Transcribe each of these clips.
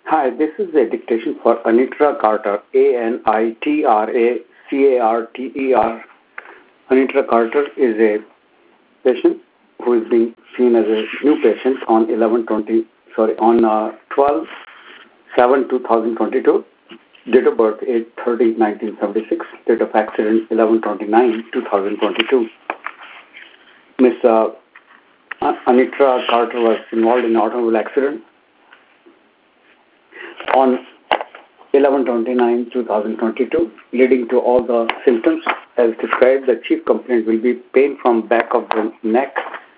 Hi, this is a dictation for Anitra Carter, Anitracarter. Anitra Carter is a patient who is being seen as a new patient on 12/7/2022. Date of birth 8/30/1976. Date of accident 11/29/2022. Miss Anitra Carter was involved in an automobile accident on 11/29/2022, leading to all the symptoms as described. The chief complaint will be pain from back of the neck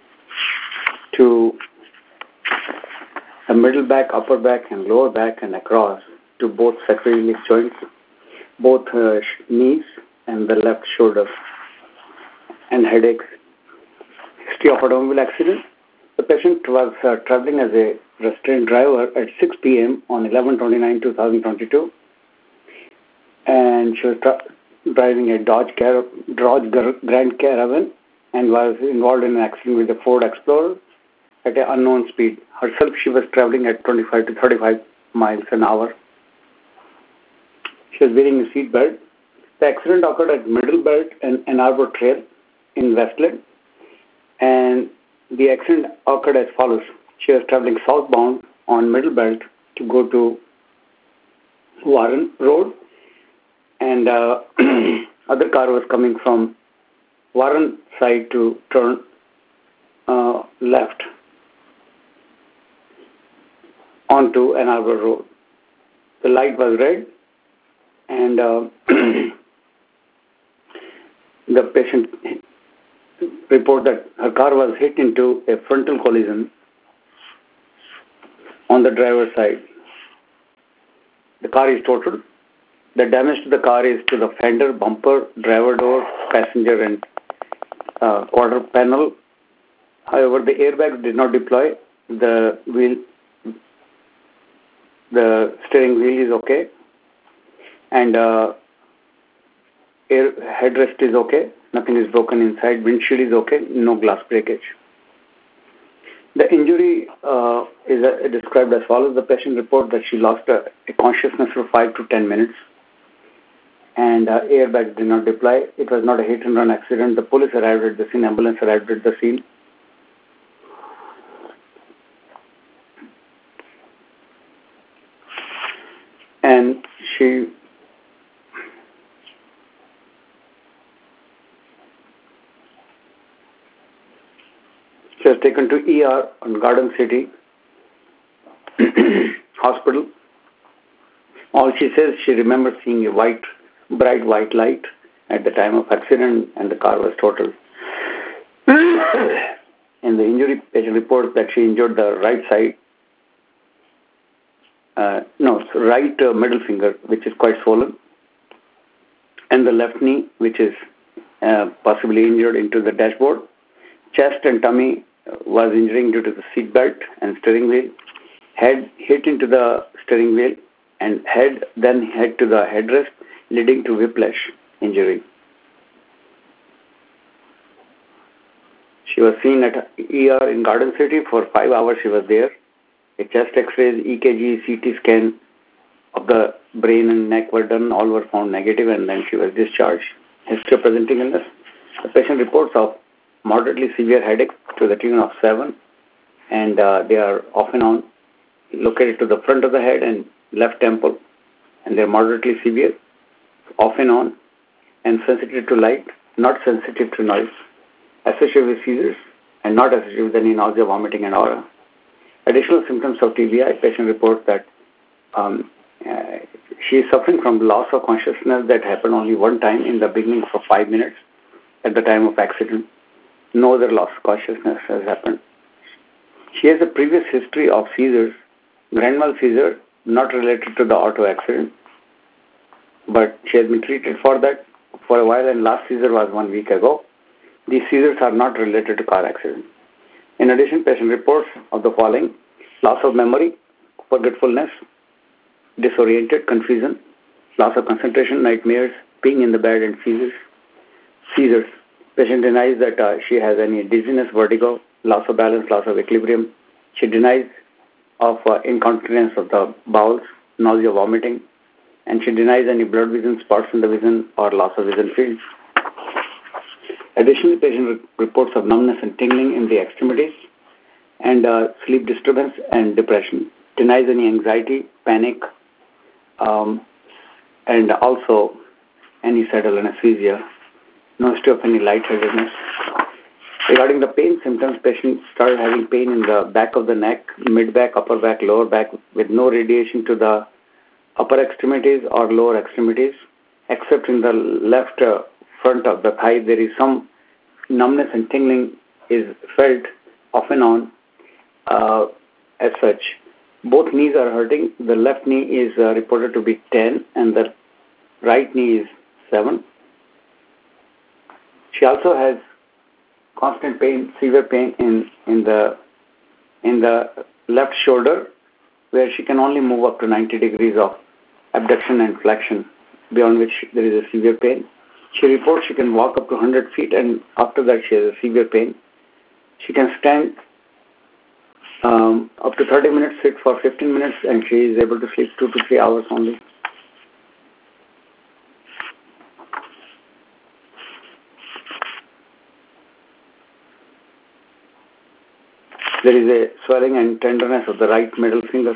to the middle back, upper back, and lower back, and across to both sacroiliac joints, both knees, and the left shoulder, and headaches. History of automobile accident. The patient was traveling as a restrained driver at 6 p.m. on 11/29/2022, and she was driving a Dodge Grand Caravan and was involved in an accident with a Ford Explorer at an unknown speed. Herself, she was traveling at 25 to 35 miles an hour. She was wearing a seat belt. The accident occurred at Middle Belt and Ann Arbor Trail in Westland, and the accident occurred as follows. She was traveling southbound on Middle Belt to go to Warren Road, and other car was coming from Warren side to turn left onto Ann Arbor Road. The light was red, and the patient report that her car was hit into a frontal collision on the driver's side. The car is totaled. The damage to the car is to the fender, bumper, driver door, passenger, and quarter panel. However, the airbags did not deploy. The steering wheel is okay, and headrest is okay. Nothing is broken inside. Windshield is okay. No glass breakage. The injury is described as follows. The patient reported that she lost a consciousness for 5 to 10 minutes, and airbags did not deploy. It was not a hit-and-run accident. The police arrived at the scene. Ambulance arrived at the scene. And she was taken to ER on Garden City Hospital. All she says, she remembers seeing a bright white light at the time of accident, and the car was totaled. And the injury patient reports that she injured the right side, right middle finger, which is quite swollen, and the left knee, which is possibly injured into the dashboard. Chest and tummy was injuring due to the seat belt and steering wheel. Head hit into the steering wheel, and head to the headrest, leading to whiplash injury. She was seen at ER in Garden City for 5 hours. She was there. A chest X-rays, EKG, CT scan of the brain and neck were done. All were found negative, and then she was discharged. History of presenting illness. The patient reports of moderately severe headache to the tune of 7, and they are off and on, located to the front of the head and left temple, and they are moderately severe, off and on, and sensitive to light, not sensitive to noise, associated with seizures, and not associated with any nausea, vomiting, and aura. Additional symptoms of TBI. Patient reports that she is suffering from loss of consciousness that happened only one time in the beginning for 5 minutes at the time of accident. No other loss of consciousness has happened. She has a previous history of seizures, grand mal seizure, not related to the auto accident, but she has been treated for that for a while, and last seizure was 1 week ago. These seizures are not related to car accident. In addition, patient reports of the following: loss of memory, forgetfulness, disoriented, confusion, loss of concentration, nightmares, peeing in the bed, and seizures. Patient denies that she has any dizziness, vertigo, loss of balance, loss of equilibrium. She denies of incontinence of the bowels, nausea, vomiting, and she denies any blood vision, spots in the vision, or loss of vision field. Additionally, patient reports of numbness and tingling in the extremities and sleep disturbance and depression. Denies any anxiety, panic, and also any subtle anesthesia. No history of any lightheadedness. Regarding the pain symptoms, patient started having pain in the back of the neck, mid-back, upper back, lower back, with no radiation to the upper extremities or lower extremities, except in the left front of the thigh. There is some numbness and tingling is felt off and on as such. Both knees are hurting. The left knee is reported to be 10 and the right knee is 7. She also has constant pain, severe pain in the left shoulder, where she can only move up to 90 degrees of abduction and flexion, beyond which there is a severe pain. She reports she can walk up to 100 feet, and after that she has a severe pain. She can stand up to 30 minutes, sit for 15 minutes, and she is able to sleep 2 to 3 hours only. There is a swelling and tenderness of the right middle finger.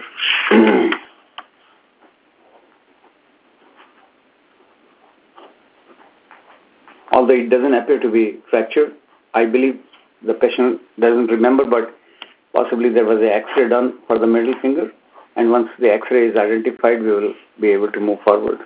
Although it doesn't appear to be fractured, I believe the patient doesn't remember, but possibly there was an X-ray done for the middle finger, and once the X-ray is identified, we will be able to move forward.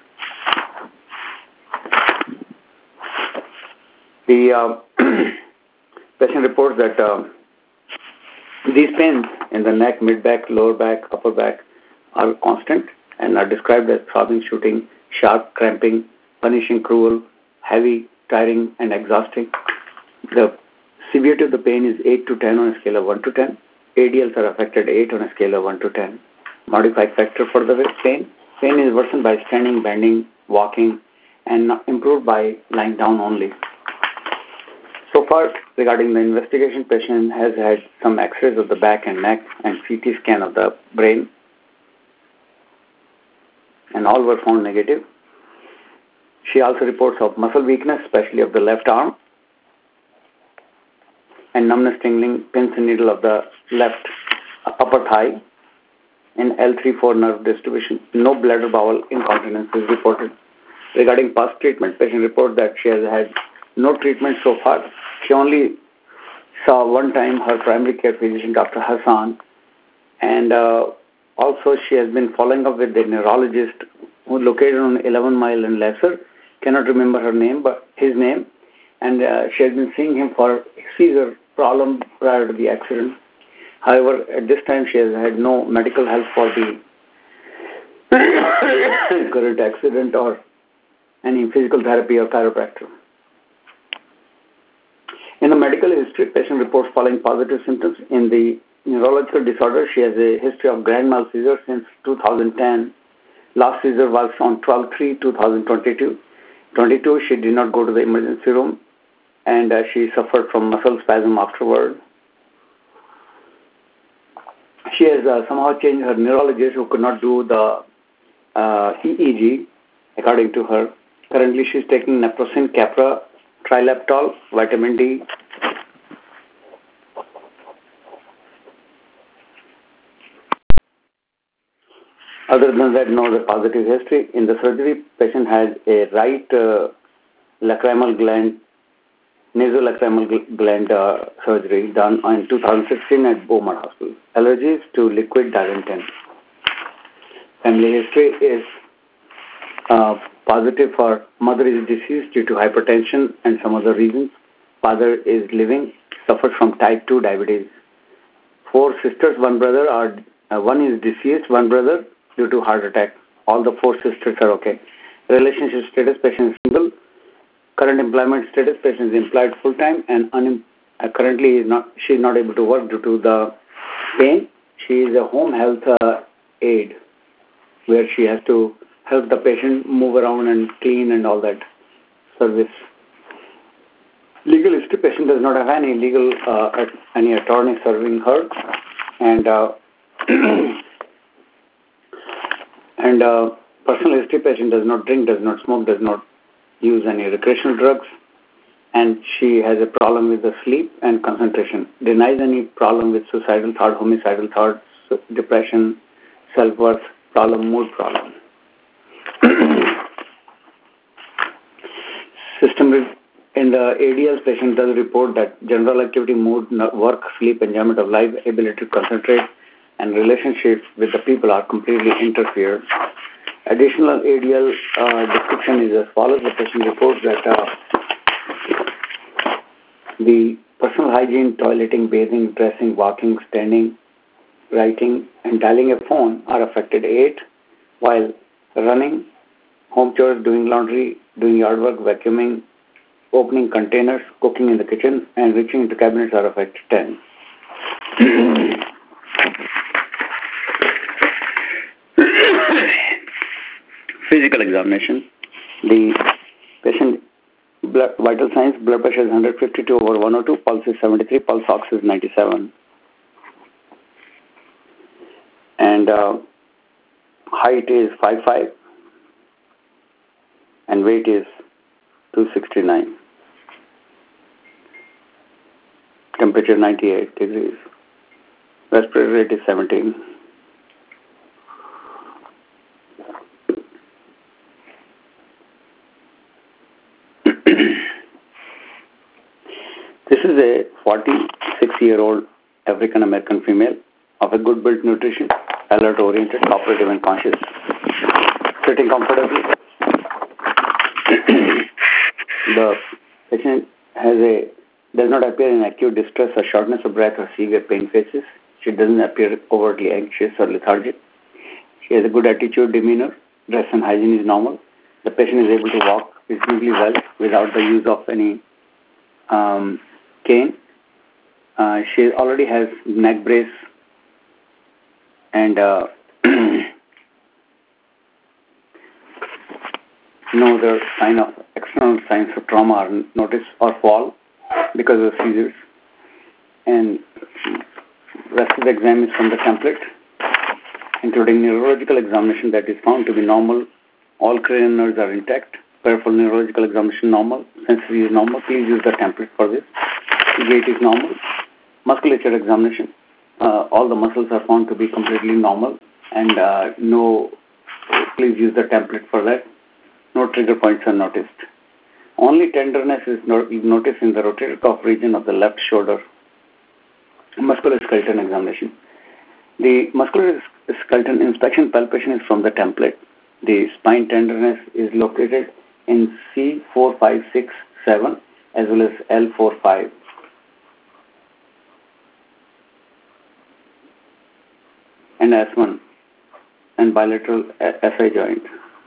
The patient reports that these pains in the neck, mid-back, lower back, upper back are constant and are described as throbbing, shooting, sharp, cramping, punishing, cruel, heavy, tiring, and exhausting. The severity of the pain is 8 to 10 on a scale of 1 to 10. ADLs are affected 8 on a scale of 1 to 10. Modified factor for the pain. Pain is worsened by standing, bending, walking, and improved by lying down only. So far, regarding the investigation, patient has had some X-rays of the back and neck and CT scan of the brain, and all were found negative. She also reports of muscle weakness, especially of the left arm, and numbness, tingling, pins and needle of the left upper thigh, and L3-4 nerve distribution. No bladder bowel incontinence is reported. Regarding past treatment, patient reports that she has had no treatment so far. She only saw one time her primary care physician, Dr. Hassan, and also she has been following up with the neurologist who located on 11 Mile and Lesser. Cannot remember her name, but his name, and she has been seeing him for seizure problem prior to the accident. However, at this time she has had no medical help for the current accident or any physical therapy or chiropractor. In the medical history, patient reports following positive symptoms. In the neurological disorder, she has a history of grand mal seizure since 2010. Last seizure was on 12/3/2022. She did not go to the emergency room, and she suffered from muscle spasm afterward. She has somehow changed her neurologist, who could not do the EEG, according to her. Currently, she is taking naproxen, Capra, Trilaptol, vitamin D. Other than that, no other positive history. In the surgery, patient has a right lacrimal gland, nasolacrimal gland surgery done in 2016 at Beaumont Hospital. Allergies to liquid Daruntan. Family history is positive for mother is deceased due to hypertension and some other reasons. Father is living, suffers from type 2 diabetes. 4 sisters, 1 brother one is deceased, 1 brother due to heart attack. All the 4 sisters are okay. Relationship status, patient is single. Current employment status, patient is employed full time and currently she is not able to work due to the pain. She is a home health aide, where she has to help the patient move around and clean and all that service. Legal history, patient does not have any legal any attorney serving her, and And personal history patient does not drink, does not smoke, does not use any recreational drugs, and she has a problem with the sleep and concentration. Denies any problem with suicidal thought, homicidal thoughts, depression, self-worth problem, mood problem. System in the ADL patient does report that general activity, mood, work, sleep, enjoyment of life, ability to concentrate, and relationships with the people are completely interfered. Additional ADL description is as follows. The patient reports that the personal hygiene, toileting, bathing, dressing, walking, standing, writing, and dialing a phone are affected 8, while running, home chores, doing laundry, doing yard work, vacuuming, opening containers, cooking in the kitchen, and reaching into cabinets are affected 10. Physical examination. The patient vital signs: blood pressure is 152/102, pulse is 73, pulse ox is 97, and height is 5'5", and weight is 269. Temperature 98 degrees. Respiratory rate is 17. This is a 46-year-old African American female of a good built nutrition, alert oriented, cooperative and conscious, sitting comfortably. The patient does not appear in acute distress or shortness of breath or severe pain phases. She doesn't appear overtly anxious or lethargic. She has a good attitude, demeanor, dress and hygiene is normal. The patient is able to walk reasonably well without the use of any cane. She already has neck brace and no other sign of external signs of trauma are noticed or fall because of seizures. And rest of the exam is from the template, including neurological examination that is found to be normal. All cranial nerves are intact. Peripheral neurological examination normal. Sensory is normal. Please use the template for this. Gait is normal. Musculature examination. All the muscles are found to be completely normal, and no. Please use the template for that. No trigger points are noticed. Only tenderness is noticed in the rotator cuff region of the left shoulder. Musculoskeletal examination. The musculoskeletal inspection palpation is from the template. The spine tenderness is located in C4, 5, 6, 7 as well as L4, 5. And S1 and bilateral SI joint.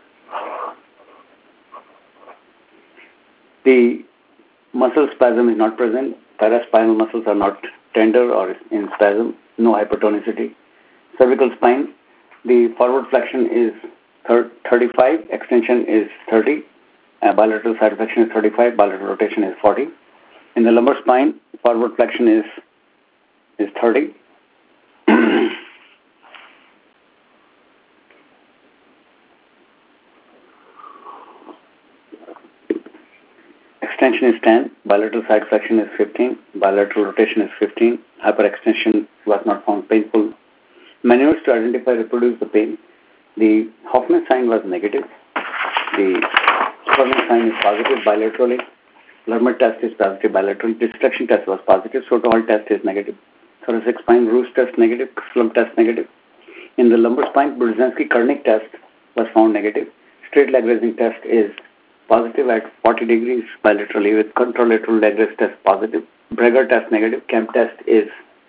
The muscle spasm is not present. Paraspinal muscles are not tender or in spasm. No hypertonicity. Cervical spine, the forward flexion is 35, extension is 30, bilateral side flexion is 35, bilateral rotation is 40. In the lumbar spine, forward flexion is 30. Extension is 10, bilateral side flexion is 15, bilateral rotation is 15, hyperextension was not found painful. Maneuvers to identify reproduce the pain. The Hoffman sign was negative. The Hoffman sign is positive bilaterally. Lerner test is positive bilaterally. Distraction test was positive. Soto-Hall test is negative. Thoracic spine Roos test negative. Slump test negative. In the lumbar spine, Brudzinski-Kernig test was found negative. Straight leg raising test is positive at 40 degrees bilaterally with contralateral leg raise test positive. Breger test negative. Kemp test is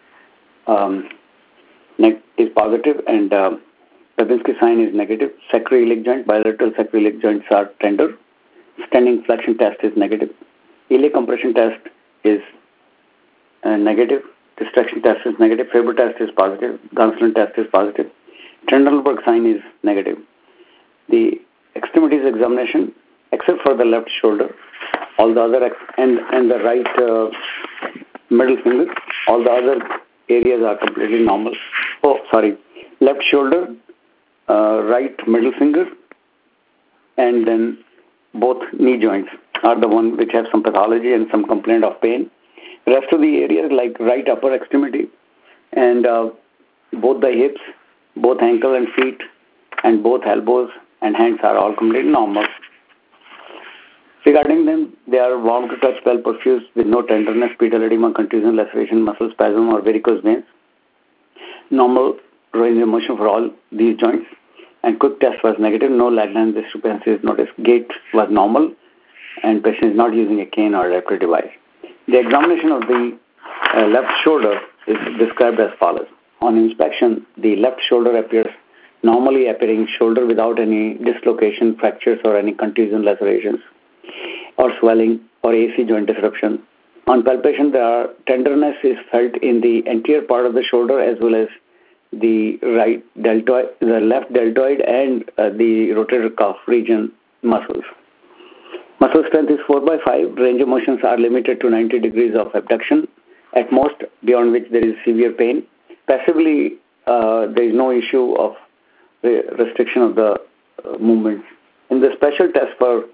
positive, and Babinski sign is negative. Sacroiliac joint, bilateral sacroiliac joints are tender. Standing flexion test is negative. Iliac compression test is negative. Distraction test is negative. Faber test is positive. Gonsolin test is positive. Trendelenburg sign is negative. The extremities examination, except for the left shoulder, all the other and the right middle finger, all the other areas are completely normal. Oh, sorry. Left shoulder, right middle finger, and then both knee joints are the one which have some pathology and some complaint of pain. Rest of the areas like right upper extremity and both the hips, both ankle and feet, and both elbows and hands are all completely normal. Regarding them, they are warm to touch, well perfused with no tenderness, pedal edema, contusion, laceration, muscle spasm, or varicose veins. Normal range of motion for all these joints. And quick test was negative. No lag length discrepancy is noticed. Gait was normal, and patient is not using a cane or adaptive device. The examination of the left shoulder is described as follows. On inspection, the left shoulder appears normally appearing shoulder without any dislocation, fractures, or any contusion, lacerations, or swelling, or AC joint disruption. On palpation, tenderness is felt in the anterior part of the shoulder as well as the left deltoid, and the rotator cuff region muscles. Muscle strength is 4/5. Range of motions are limited to 90 degrees of abduction at most, beyond which there is severe pain. Passively, there is no issue of restriction of the movement. In the special test for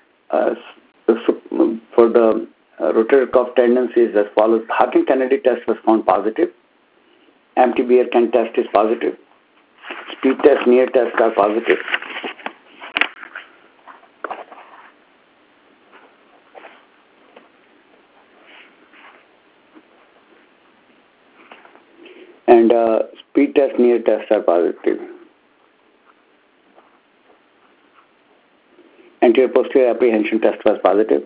the rotator cuff tendencies as follows. Hawking-Kennedy test was found positive. Empty beer can test is positive. Speed test, near test are positive. And speed test, near test are positive. Anterior posterior apprehension test was positive.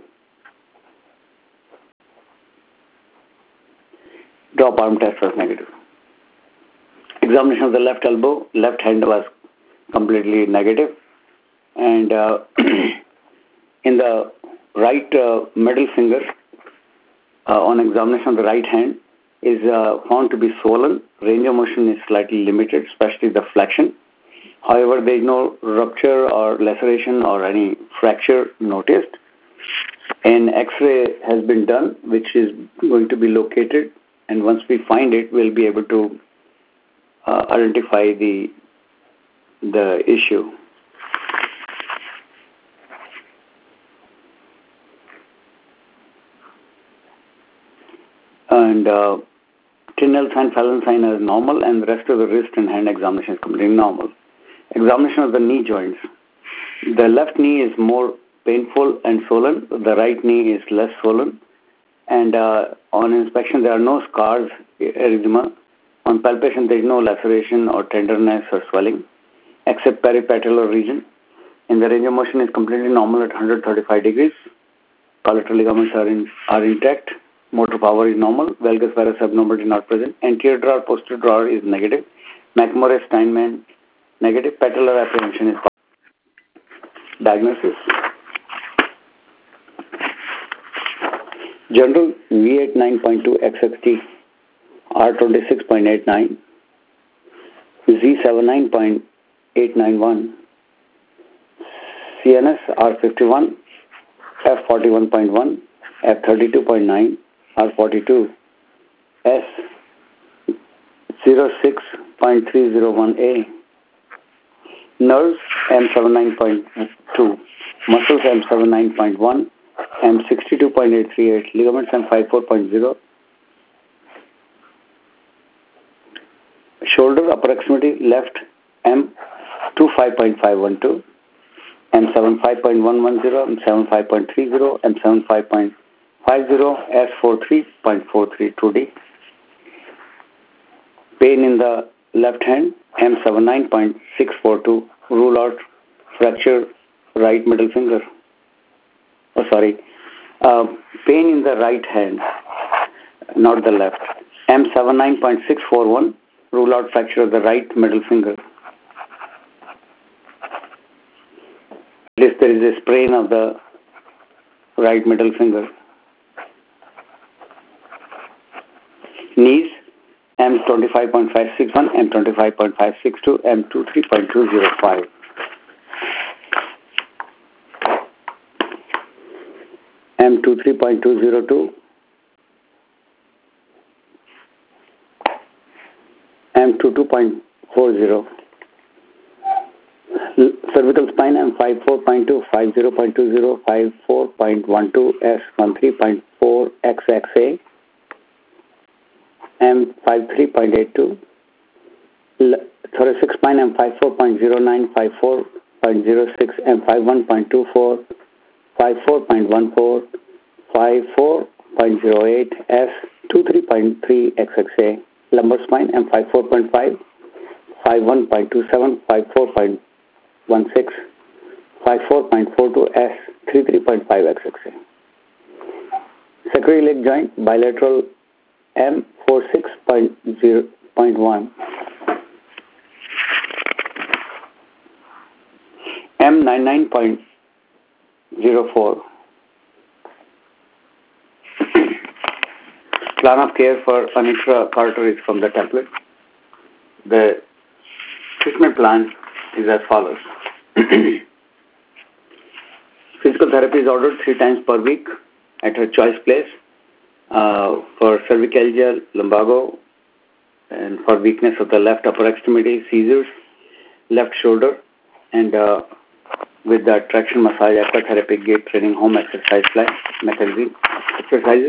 Drop arm test was negative. Examination of the left elbow, left hand was completely negative. And in the right middle finger, on examination of the right hand, is found to be swollen. Range of motion is slightly limited, especially the flexion. However, there is no rupture or laceration or any fracture noticed. An X-ray has been done, which is going to be located, and once we find it, we'll be able to identify the issue. And Tinel sign, Fallon sign are normal, and the rest of the wrist and hand examination is completely normal. Examination of the knee joints. The left knee is more painful and swollen. The right knee is less swollen. And on inspection, there are no scars, erythema. On palpation, there is no laceration or tenderness or swelling, except peripatellar region. And the range of motion is completely normal at 135 degrees. Collateral ligaments are intact. Motor power is normal. Valgus varus abnormality not present. Anterior drawer, posterior drawer is negative. McMurray Steinman negative. Patellar apprehension is positive. Diagnosis. General V8 9.2 XXT R26.89 Z7 9.891 CNS R51 F41.1 F32.9 R42 S 06.301A Nerves M79.2 Muscles M79.1 M62.838 Ligaments M54.0 Shoulder upper extremity left M25.512 M75.110 M75.30 M75.50 S43.432D Pain in the left hand M79.642 Rule out fracture right middle finger. Pain in the right hand, not the left. M79.641 rule out fracture of the right middle finger. There is a sprain of the right middle finger. Knees M25.561, M25.562, M23.205. M23.202, M23.203, to 2.40. Cervical spine M54.2, 50.20, 54.12, S13.4, XXA, M53.82. Thoracic spine M54.09, 54.06, M51.24, 54.14, 54.08, S23.3, XXA. Lumbar spine M54.5, 51.27, 54.16, 54.42, S33.5, XXA. Sacroiliac joint bilateral M46.0.1, M99.04. Plan of care for Anitra Carter is from the template. The treatment plan is as follows. Physical therapy is ordered 3 times per week at her choice place for cervicalgia, lumbago, and for weakness of the left upper extremity, seizures, left shoulder, and with the traction massage, aquatherapy, gait training, home exercise plan, McKenzie exercises.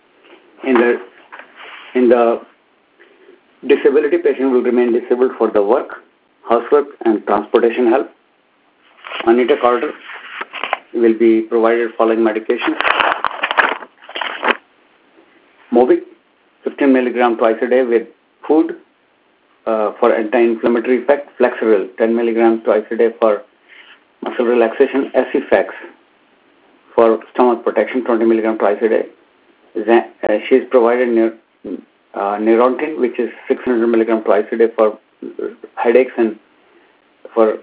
In the disability, patient will remain disabled for the work, housework, and transportation help. Anitra Carter will be provided following medications. Movic, 15 milligram twice a day with food for anti-inflammatory effect. Flexeril, 10 milligrams twice a day for muscle relaxation. Acifex for stomach protection, 20 milligrams twice a day. She is provided Neurontin, which is 600 milligrams twice a day for headaches and for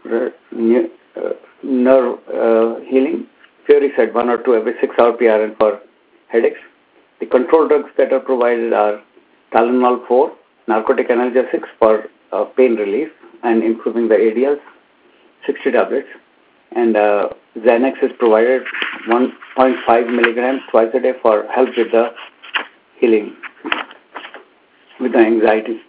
nerve healing. Furiside, 1 or 2 every 6 hour PRN for headaches. The control drugs that are provided are Tylenol 4, narcotic analgesics for pain relief and improving the ADLs, 60 tablets. And Xanax is provided 1.5 milligrams twice a day for help with the healing, with the anxiety.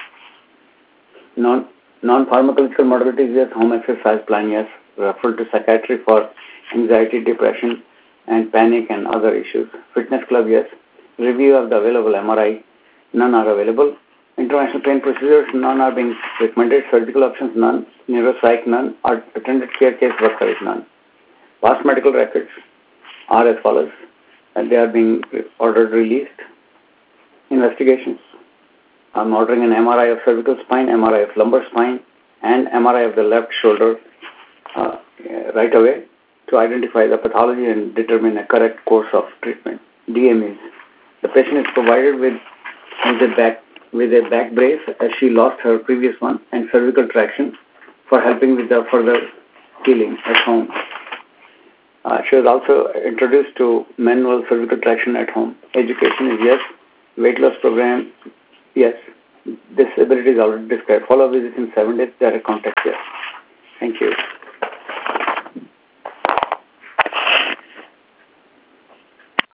Non-pharmacological modalities, yes. Home exercise plan, yes. Referral to psychiatry for anxiety, depression, and panic and other issues. Fitness club, yes. Review of the available MRI, none are available. Interventional pain procedures, none are being recommended. Surgical options, none. Neuropsych, none. Attended care case worker is none. Past medical records are as follows, and they are being ordered released. Investigations. I'm ordering an MRI of cervical spine, MRI of lumbar spine, and MRI of the left shoulder right away to identify the pathology and determine a correct course of treatment. DMEs. The patient is provided with a back brace as she lost her previous one, and cervical traction for helping with the further healing at home. She was also introduced to manual cervical traction at home. Education is yes. Weight loss program, yes. Disability is already described. Follow visits in 7 days. Direct contact, yes. Thank you.